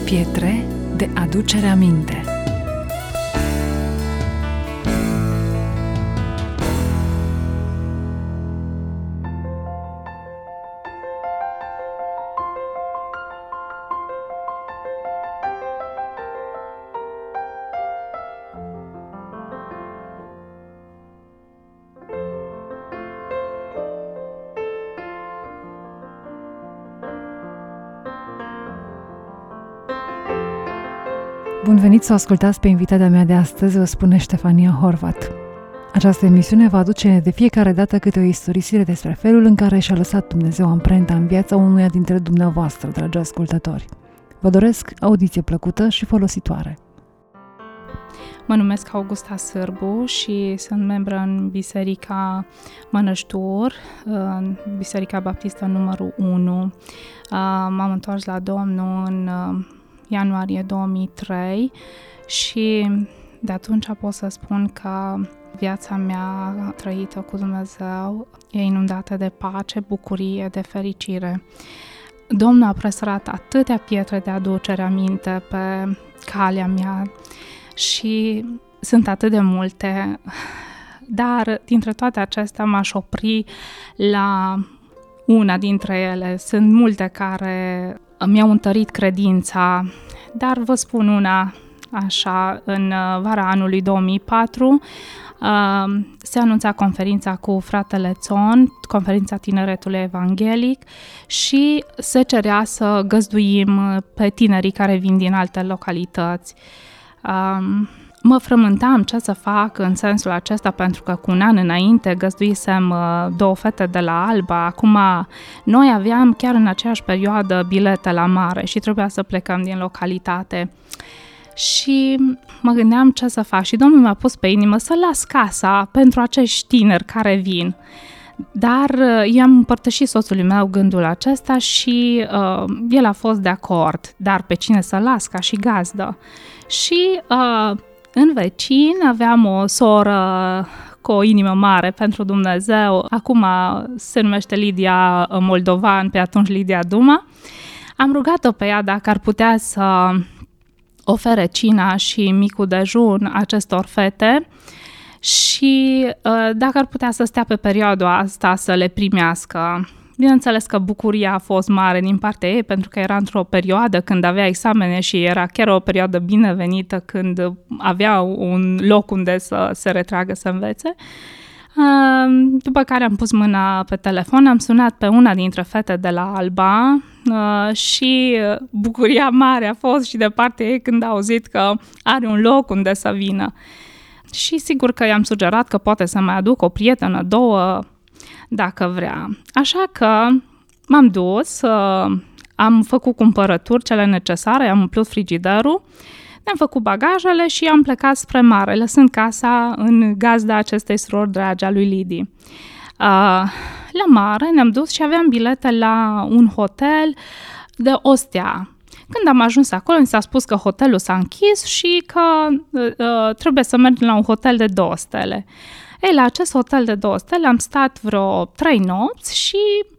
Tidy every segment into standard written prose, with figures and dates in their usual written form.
Pietre de aducere aminte. Bun venit să o ascultați pe invitata mea de astăzi, o spune Ștefania Horvat. Această emisiune va aduce de fiecare dată câte o istorisire despre felul în care și-a lăsat Dumnezeu amprenta în viața unuia dintre dumneavoastră, dragi ascultători. Vă doresc audiție plăcută și folositoare. Mă numesc Augusta Sârbu și sunt membră în Biserica Mănăștur, în Biserica Baptistă numărul 1. M-am întors la Domnul în ianuarie 2003 și de atunci pot să spun că viața mea trăită cu Dumnezeu e inundată de pace, bucurie, de fericire. Domnul a presărat atâtea pietre de aducere aminte pe calea mea și sunt atât de multe, dar dintre toate acestea m-aș opri la una dintre ele. Sunt multe care mi-au întărit credința, dar vă spun una așa, în vara anului 2004 se anunța conferința cu fratele Țon, conferința Tineretului Evanghelic, și se cerea să găzduim pe tinerii care vin din alte localități. Mă frământam ce să fac în sensul acesta, pentru că cu un an înainte găzduisem 2 fete de la Alba. Acum noi aveam chiar în aceeași perioadă bilete la mare și trebuia să plecăm din localitate. Și mă gândeam ce să fac și Domnul mi-a pus pe inimă să las casa pentru acești tineri care vin. Dar i-am împărtășit soțului meu gândul acesta și el a fost de acord, dar pe cine să las ca și gazdă. Și în vecin aveam o soră cu o inimă mare pentru Dumnezeu, acum se numește Lidia Moldovan, pe atunci Lidia Duma. Am rugat-o pe ea dacă ar putea să ofere cina și micul dejun acestor fete și dacă ar putea să stea pe perioada asta să le primească. Bineînțeles că bucuria a fost mare din partea ei, pentru că era într-o perioadă când avea examene și era chiar o perioadă binevenită, când avea un loc unde să se retragă să învețe. După care am pus mâna pe telefon, am sunat pe una dintre fete de la Alba și bucuria mare a fost și de partea ei când a auzit că are un loc unde să vină. Și sigur că i-am sugerat că poate să mai aduc o prietenă, 2, dacă vrea. Așa că m-am dus, am făcut cumpărături cele necesare, am umplut frigiderul, ne-am făcut bagajele și am plecat spre mare, lăsând casa în gazda acestei surori dragi a lui Lidi. La mare ne-am dus și aveam bilete la un hotel de o stea. Când am ajuns acolo, mi s-a spus că hotelul s-a închis și că trebuie să mergem la un hotel de 2 stele. Ei, la acest hotel de 2 stele am stat vreo 3 nopți și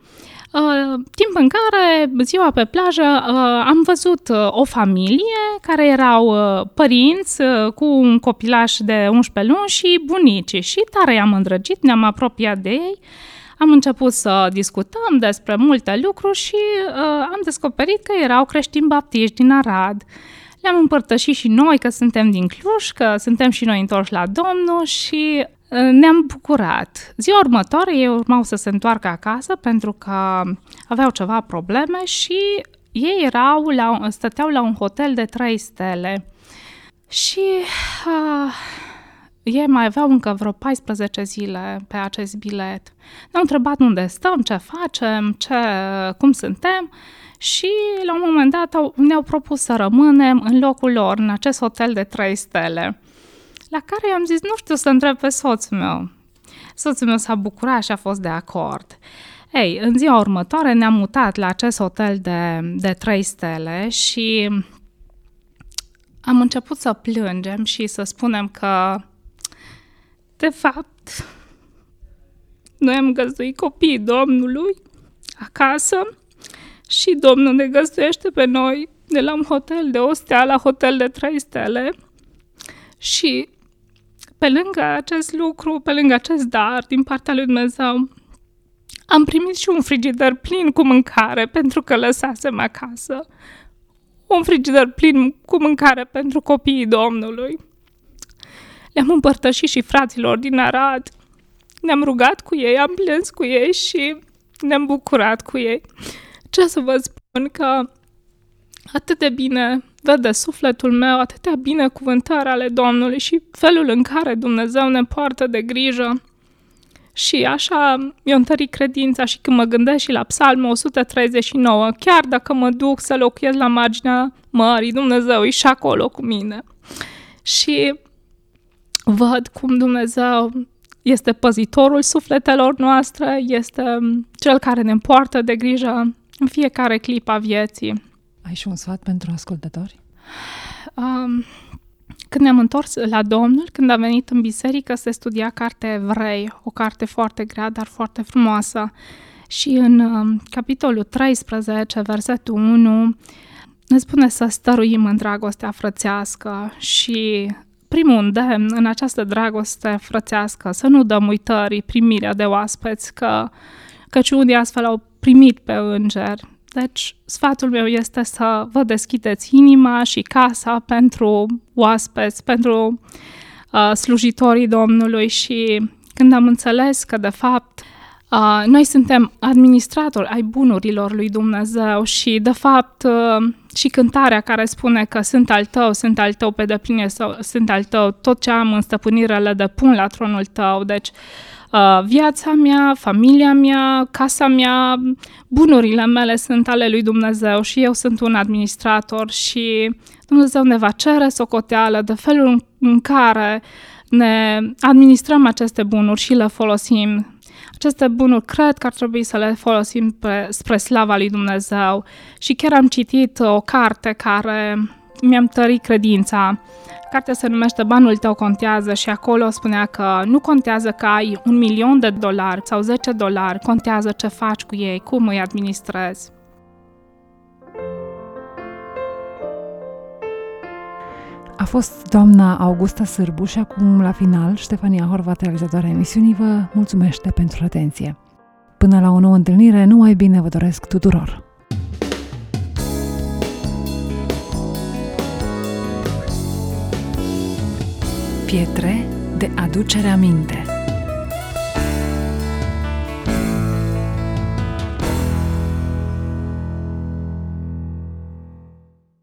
timp în care ziua pe plajă am văzut o familie care erau părinți cu un copilaș de 11 luni și bunicii și tare i-am îndrăgit, ne-am apropiat de ei, am început să discutăm despre multe lucruri și am descoperit că erau creștini baptiști din Arad. Le-am împărtășit și noi că suntem din Cluj, că suntem și noi întorși la Domnul și ne-am bucurat. Ziua următoare ei urmau să se întoarcă acasă pentru că aveau ceva probleme și ei stăteau la un hotel de 3 stele. Și ei mai aveau încă vreo 14 zile pe acest bilet. Ne-au întrebat unde stăm, ce facem, cum suntem și la un moment dat ne-au propus să rămânem în locul lor, în acest hotel de 3 stele. La care i-am zis, nu știu să întreb pe soțul meu. Soțul meu s-a bucurat și a fost de acord. Ei, în ziua următoare ne-am mutat la acest hotel de 3 stele și am început să plângem și să spunem că, de fapt, noi am găzduit copiii Domnului acasă și Domnul ne găzduiește pe noi de la un hotel de 1 stea la hotel de 3 stele și pe lângă acest lucru, pe lângă acest dar din partea lui Dumnezeu, am primit și un frigider plin cu mâncare pentru că lăsasem acasă. Un frigider plin cu mâncare pentru copiii Domnului. Le-am împărtășit și fraților din Arad. Ne-am rugat cu ei, am plâns cu ei și ne-am bucurat cu ei. Ce să vă spun că atât de bine vede sufletul meu, atâtea binecuvântări ale Domnului și felul în care Dumnezeu ne poartă de grijă. Și așa mi-a întărit credința și când mă gândesc și la Psalmul 139, chiar dacă mă duc să locuiesc la marginea mării, Dumnezeu e și acolo cu mine. Și văd cum Dumnezeu este păzitorul sufletelor noastre, este cel care ne poartă de grijă în fiecare clipă a vieții. Ai și un sfat pentru ascultători? Când ne-am întors la Domnul, când a venit în biserică, se studia cartea Evrei, o carte foarte grea, dar foarte frumoasă. Și în capitolul 13, versetul 1, ne spune să stăruim în dragostea frățească și primul îndemn în această dragoste frățească, să nu dăm uitării primirea de oaspeți, căci unii astfel au primit pe îngeri. Deci, sfatul meu este să vă deschideți inima și casa pentru oaspeți, pentru slujitorii Domnului și când am înțeles că, de fapt, noi suntem administratori ai bunurilor lui Dumnezeu și, de fapt, și cântarea care spune că sunt al tău pe depline, sunt al tău, tot ce am în stăpânire le depun la tronul tău, deci viața mea, familia mea, casa mea, bunurile mele sunt ale lui Dumnezeu și eu sunt un administrator și Dumnezeu ne va cere socoteală de felul în care ne administrăm aceste bunuri și le folosim. Aceste bunuri cred că ar trebui să le folosim spre slava lui Dumnezeu și chiar am citit o carte care mi-a întărit credința. Cartea se numește Banul tău contează și acolo spunea că nu contează că ai $1.000.000 sau $10, contează ce faci cu ei, cum îi administrezi. A fost doamna Augusta Sârbu și acum, la final, Ștefania Horvat, realizatoarea emisiunii, vă mulțumește pentru atenție. Până la o nouă întâlnire, numai bine vă doresc tuturor! Pietre de aducere aminte.